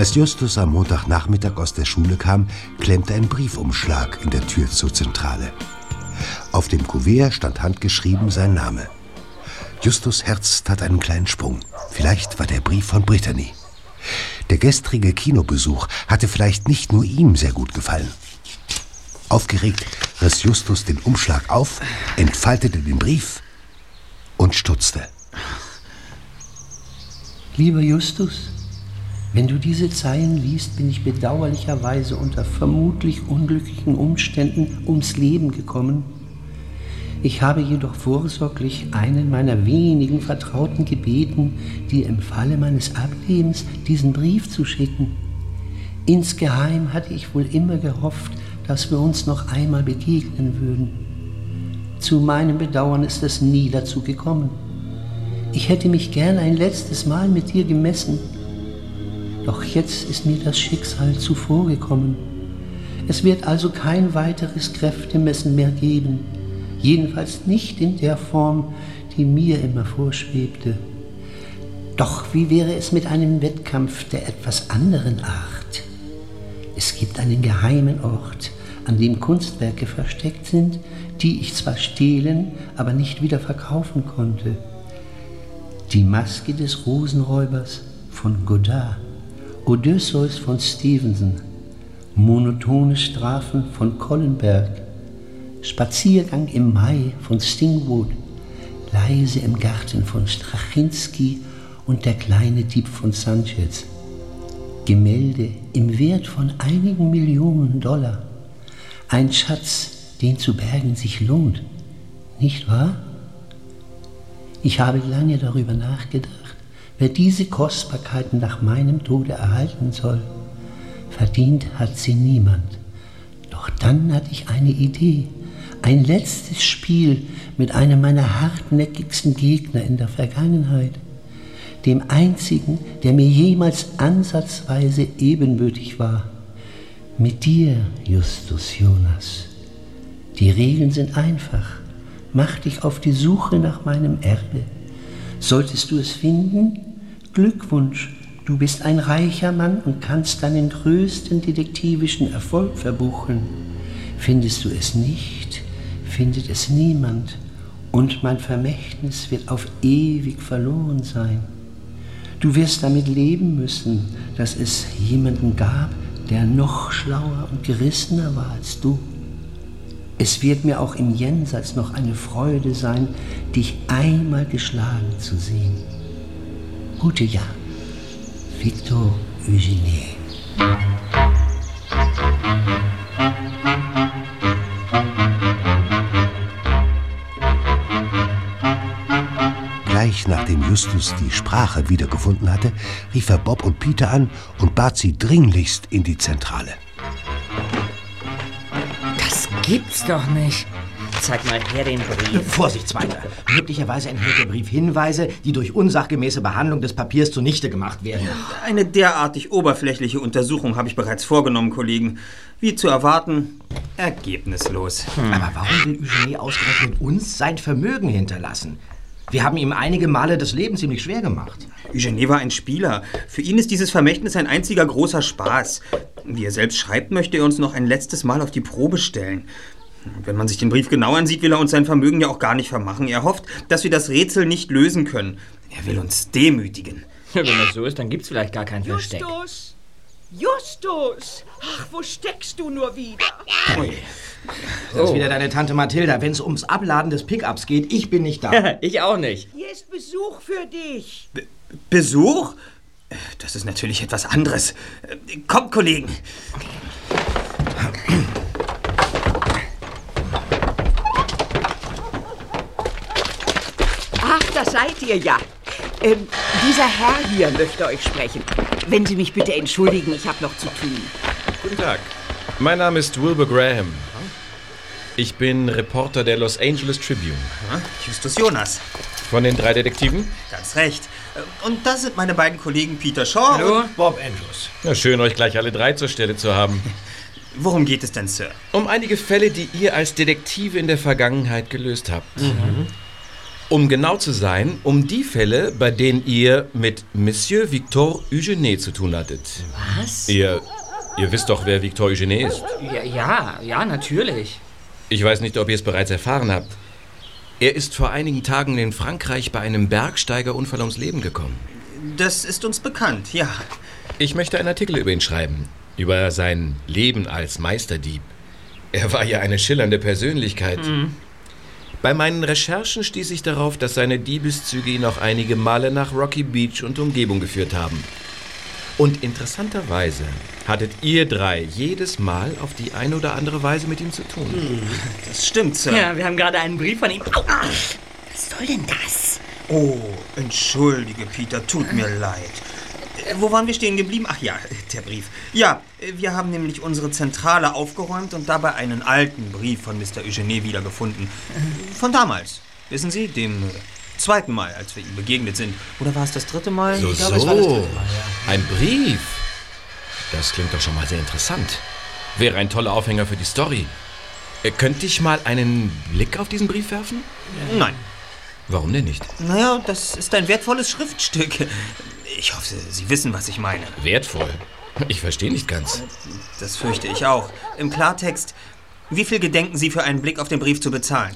Als Justus am Montagnachmittag aus der Schule kam, klemmte ein Briefumschlag in der Tür zur Zentrale. Auf dem Kuvert stand handgeschrieben sein Name. Justus' Herz tat einen kleinen Sprung. Vielleicht war der Brief von Brittany. Der gestrige Kinobesuch hatte vielleicht nicht nur ihm sehr gut gefallen. Aufgeregt riss Justus den Umschlag auf, entfaltete den Brief und stutzte. Lieber Justus, wenn du diese Zeilen liest, bin ich bedauerlicherweise unter vermutlich unglücklichen Umständen ums Leben gekommen. Ich habe jedoch vorsorglich einen meiner wenigen Vertrauten gebeten, dir im Falle meines Ablebens diesen Brief zu schicken. Insgeheim hatte ich wohl immer gehofft, dass wir uns noch einmal begegnen würden. Zu meinem Bedauern ist es nie dazu gekommen. Ich hätte mich gern ein letztes Mal mit dir gemessen. Doch jetzt ist mir das Schicksal zuvorgekommen. Es wird also kein weiteres Kräftemessen mehr geben. Jedenfalls nicht in der Form, die mir immer vorschwebte. Doch wie wäre es mit einem Wettkampf der etwas anderen Art? Es gibt einen geheimen Ort, an dem Kunstwerke versteckt sind, die ich zwar stehlen, aber nicht wieder verkaufen konnte. Die Maske des Rosenräubers von Godard, Odysseus von Stevenson, Monotone Strafen von Collenberg, Spaziergang im Mai von Stingwood, Leise im Garten von Straczynski und Der kleine Dieb von Sanchez. Gemälde im Wert von einigen Millionen $. Ein Schatz, den zu bergen sich lohnt, nicht wahr? Ich habe lange darüber nachgedacht, wer diese Kostbarkeiten nach meinem Tode erhalten soll. Verdient hat sie niemand. Doch dann hatte ich eine Idee, ein letztes Spiel mit einem meiner hartnäckigsten Gegner in der Vergangenheit, dem einzigen, der mir jemals ansatzweise ebenbürtig war. Mit dir, Justus Jonas. Die Regeln sind einfach. Mach dich auf die Suche nach meinem Erbe. Solltest du es finden? Glückwunsch, du bist ein reicher Mann und kannst deinen größten detektivischen Erfolg verbuchen. Findest du es nicht, findet es niemand und mein Vermächtnis wird auf ewig verloren sein. Du wirst damit leben müssen, dass es jemanden gab, der noch schlauer und gerissener war als du. Es wird mir auch im Jenseits noch eine Freude sein, dich einmal geschlagen zu sehen. Gute Jagd, Victor Eugenie. Gleich nachdem Justus die Sprache wiedergefunden hatte, rief er Bob und Peter an und bat sie dringlichst in die Zentrale. Das gibt's doch nicht. Zeig mal her den Brief. Vorsicht, Zweiter. Möglicherweise enthält der Brief Hinweise, die durch unsachgemäße Behandlung des Papiers zunichte gemacht werden. Eine derartig oberflächliche Untersuchung habe ich bereits vorgenommen, Kollegen. Wie zu erwarten, ergebnislos. Aber warum will Eugenie ausgerechnet uns sein Vermögen hinterlassen? Wir haben ihm einige Male das Leben ziemlich schwer gemacht. Eugenie war ein Spieler. Für ihn ist dieses Vermächtnis ein einziger großer Spaß. Wie er selbst schreibt, möchte er uns noch ein letztes Mal auf die Probe stellen. Wenn man sich den Brief genau ansieht, will er uns sein Vermögen ja auch gar nicht vermachen. Er hofft, dass wir das Rätsel nicht lösen können. Er will uns demütigen. Wenn das so ist, dann gibt's vielleicht gar kein Versteck. Justus! Justus! Ach, wo steckst du nur wieder? Hey. Das ist wieder deine Tante Mathilda. Wenn es ums Abladen des Pickups geht, ich bin nicht da. Ich auch nicht. Hier ist Besuch für dich. Besuch? Das ist natürlich etwas anderes. Kommt, Kollegen. Ach, da seid ihr ja. Dieser Herr hier möchte euch sprechen. Wenn Sie mich bitte entschuldigen, ich habe noch zu tun. Guten Tag. Mein Name ist Wilbur Graham. Ich bin Reporter der Los Angeles Tribune. Justus Jonas. Von den 3 Detektiven? Ganz recht. Und das sind meine beiden Kollegen Peter Shaw und Bob Andrews. Ja, schön, euch gleich alle 3 zur Stelle zu haben. Worum geht es denn, Sir? Um einige Fälle, die ihr als Detektive in der Vergangenheit gelöst habt. Um genau zu sein, um die Fälle, bei denen ihr mit Monsieur Victor Eugène zu tun hattet. Was? Ihr wisst doch, wer Victor Eugène ist. Ja, natürlich. Ich weiß nicht, ob ihr es bereits erfahren habt. Er ist vor einigen Tagen in Frankreich bei einem Bergsteigerunfall ums Leben gekommen. Das ist uns bekannt, ja. Ich möchte einen Artikel über ihn schreiben. Über sein Leben als Meisterdieb. Er war ja eine schillernde Persönlichkeit. Bei meinen Recherchen stieß ich darauf, dass seine Diebeszüge ihn auch einige Male nach Rocky Beach und Umgebung geführt haben. Und interessanterweise hattet ihr 3 jedes Mal auf die eine oder andere Weise mit ihm zu tun. Das stimmt, Sir. Ja, wir haben gerade einen Brief von ihm. Au. Was soll denn das? Oh, entschuldige, Peter, tut mir leid. Wo waren wir stehen geblieben? Ach ja, der Brief. Ja, wir haben nämlich unsere Zentrale aufgeräumt und dabei einen alten Brief von Mr. Eugène wiedergefunden. Von damals. Wissen Sie, dem 2. Mal, als wir ihm begegnet sind. Oder war es das 3. Mal? So, Ich glaube, es war das 3. Mal, ja. Ein Brief. Das klingt doch schon mal sehr interessant. Wäre ein toller Aufhänger für die Story. Könnte ich mal einen Blick auf diesen Brief werfen? Nein. Warum denn nicht? Naja, das ist ein wertvolles Schriftstück. Ich hoffe, Sie wissen, was ich meine. Wertvoll? Ich verstehe nicht ganz. Das fürchte ich auch. Im Klartext, wie viel gedenken Sie für einen Blick auf den Brief zu bezahlen?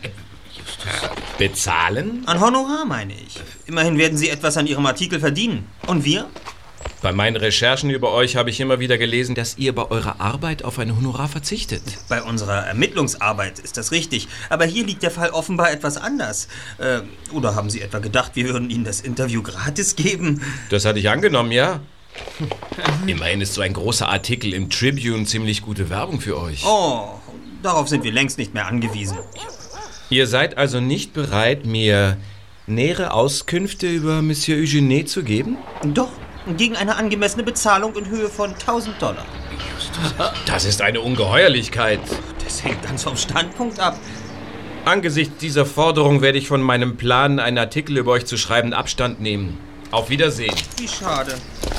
Bezahlen? An Honorar, meine ich. Immerhin werden Sie etwas an Ihrem Artikel verdienen. Und wir? Bei meinen Recherchen über euch habe ich immer wieder gelesen, dass ihr bei eurer Arbeit auf ein Honorar verzichtet. Bei unserer Ermittlungsarbeit ist das richtig. Aber hier liegt der Fall offenbar etwas anders. Oder haben Sie etwa gedacht, wir würden Ihnen das Interview gratis geben? Das hatte ich angenommen, ja. Immerhin ist so ein großer Artikel im Tribune ziemlich gute Werbung für euch. Oh, darauf sind wir längst nicht mehr angewiesen. Ihr seid also nicht bereit, mir nähere Auskünfte über Monsieur Eugène zu geben? Doch, gegen eine angemessene Bezahlung in Höhe von $1000. Das ist eine Ungeheuerlichkeit. Das hängt ganz vom Standpunkt ab. Angesichts dieser Forderung werde ich von meinem Plan, einen Artikel über euch zu schreiben, Abstand nehmen. Auf Wiedersehen. Wie schade.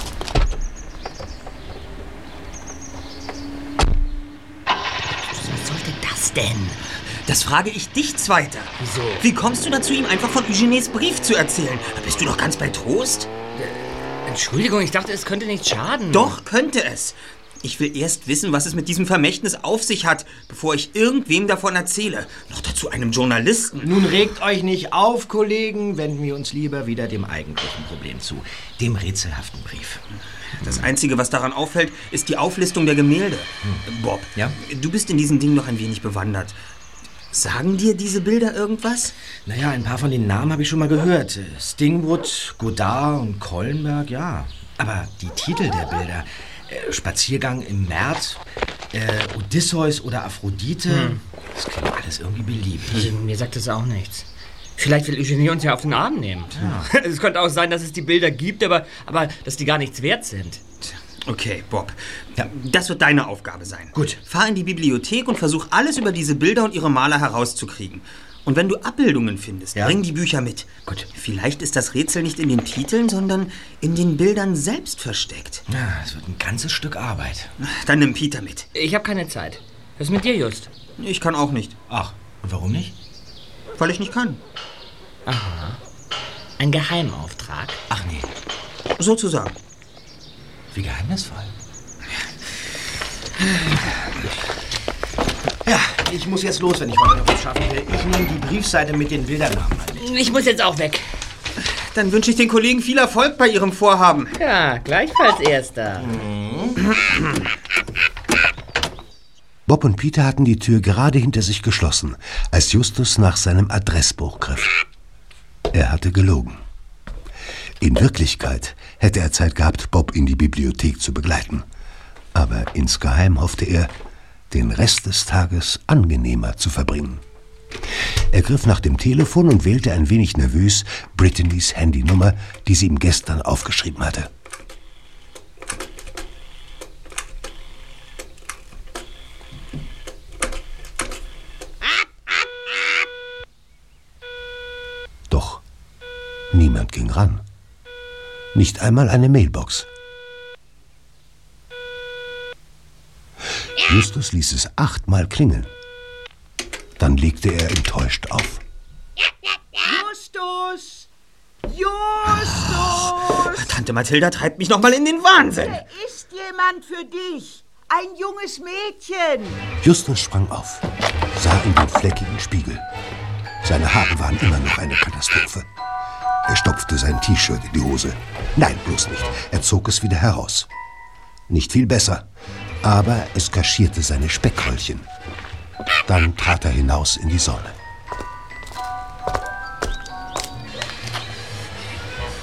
Was sollte das denn? Das frage ich dich, Zweiter. Wieso? Wie kommst du dazu, ihm einfach von Eugènes Brief zu erzählen? Bist du doch ganz bei Trost? Entschuldigung, ich dachte, es könnte nicht schaden. Doch, könnte es. Ich will erst wissen, was es mit diesem Vermächtnis auf sich hat, bevor ich irgendwem davon erzähle. Noch dazu einem Journalisten. Nun regt euch nicht auf, Kollegen. Wenden wir uns lieber wieder dem eigentlichen Problem zu. Dem rätselhaften Brief. Das Einzige, was daran auffällt, ist die Auflistung der Gemälde. Bob, Ja? Du bist in diesen Dingen noch ein wenig bewandert. Sagen dir diese Bilder irgendwas? Naja, ein paar von den Namen habe ich schon mal gehört. Stingwood, Godard und Kollenberg, ja. Aber die Titel der Bilder, Spaziergang im März, Odysseus oder Aphrodite, das klingt alles irgendwie beliebig. Mir sagt das auch nichts. Vielleicht will Eugène uns ja auf den Arm nehmen. Ja. Es könnte auch sein, dass es die Bilder gibt, aber dass die gar nichts wert sind. Okay, Bob. Ja. Das wird deine Aufgabe sein. Gut. Fahr in die Bibliothek und versuch alles über diese Bilder und ihre Maler herauszukriegen. Und wenn du Abbildungen findest, Ja. bring die Bücher mit. Gut. Vielleicht ist das Rätsel nicht in den Titeln, sondern in den Bildern selbst versteckt. Ja, es wird ein ganzes Stück Arbeit. Dann nimm Peter mit. Ich habe keine Zeit. Was ist mit dir, Just? Ich kann auch nicht, Ach, und warum nicht? weil ich nicht kann. Ein Geheimauftrag? Ach nee, Sozusagen. wie geheimnisvoll. Ja, ich muss jetzt los, wenn ich heute noch was schaffen will. Ich nehme die Briefseite mit den Bildernamen mal mit. Ich muss jetzt auch weg. Dann wünsche ich den Kollegen viel Erfolg bei ihrem Vorhaben. Ja, gleichfalls Erster. Bob und Peter hatten die Tür gerade hinter sich geschlossen, als Justus nach seinem Adressbuch griff. Er hatte gelogen. In Wirklichkeit hätte er Zeit gehabt, Bob in die Bibliothek zu begleiten. Aber insgeheim hoffte er, den Rest des Tages angenehmer zu verbringen. Er griff nach dem Telefon und wählte ein wenig nervös Brittany's Handynummer, die sie ihm gestern aufgeschrieben hatte. Doch niemand ging ran. Nicht einmal eine Mailbox. Justus ließ es 8-mal klingeln. Dann legte er enttäuscht auf. Justus! Tante Mathilda treibt mich noch mal in den Wahnsinn. Da ist jemand für dich. Ein junges Mädchen. Justus sprang auf, sah in den fleckigen Spiegel. Seine Haare waren immer noch eine Katastrophe. Er stopfte sein T-Shirt in die Hose. Nein, bloß nicht. Er zog es wieder heraus. Nicht viel besser, aber es kaschierte seine Speckröllchen. Dann trat er hinaus in die Sonne.